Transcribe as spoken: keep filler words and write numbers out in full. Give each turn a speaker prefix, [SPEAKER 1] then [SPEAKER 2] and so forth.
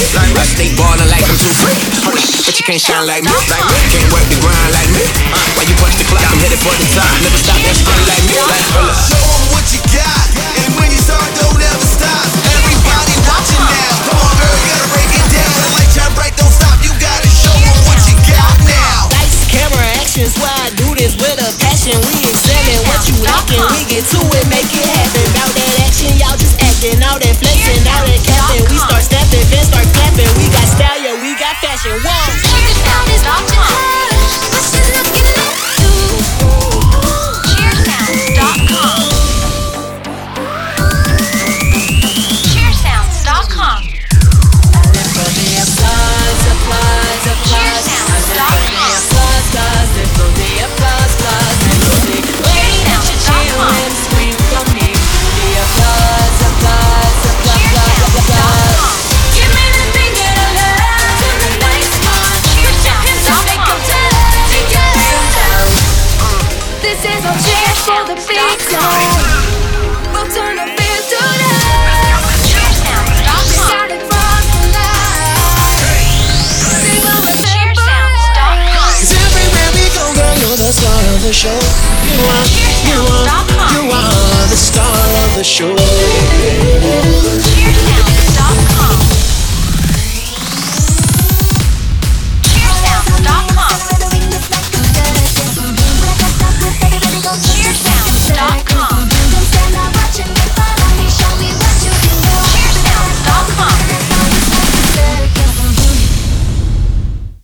[SPEAKER 1] Like me. I stay ballin' like I'm too free. But you can't shine like me. Like me. Can't work the grind like me. Why you punch the clock? I'm headed for the top. Never stop that shit like me. Like, show 'em what you got, and when you start, don't ever stop. Everybody watching now. Come on, girl, you gotta break it down. The light shine bright, don't stop. You gotta show 'em what you got now.
[SPEAKER 2] Lights, camera, action. Why I do this with a passion. We examine what you lacking. We get to it, make it happen. Bout that action, y'all just acting. All that flexing, all that capping. We start snapping, then start clapping. We got style, yeah, we got fashion. Whoa.
[SPEAKER 3] Cheersound is dot com. Cheersound dot com. Cheersound dot com.
[SPEAKER 4] For the big song, we'll turn the feel to that.
[SPEAKER 3] Cheersound dot com.
[SPEAKER 4] Started from the light. They will remember.
[SPEAKER 3] Cheersound dot com.
[SPEAKER 2] Cause everywhere we go, girl, you're the star of the show. You are, you are, you are the star of the show.